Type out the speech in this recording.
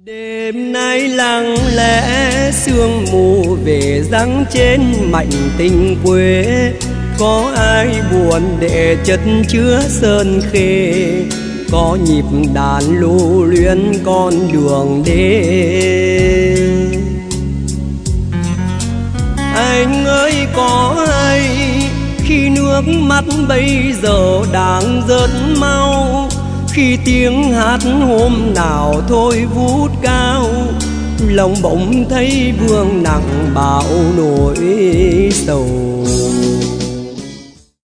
Đêm nay lặng lẽ sương mù về giăng trên mảnh tình quê. Có ai buồn để chất chứa sơn khê, có nhịp đàn lưu luyến con đường đê. Anh ơi có hay khi nước mắt bây giờ đang rớt mau, khi tiếng hát hôm nào thôi vút cao, lòng bỗng thấy vương nặng bao nỗi sầu.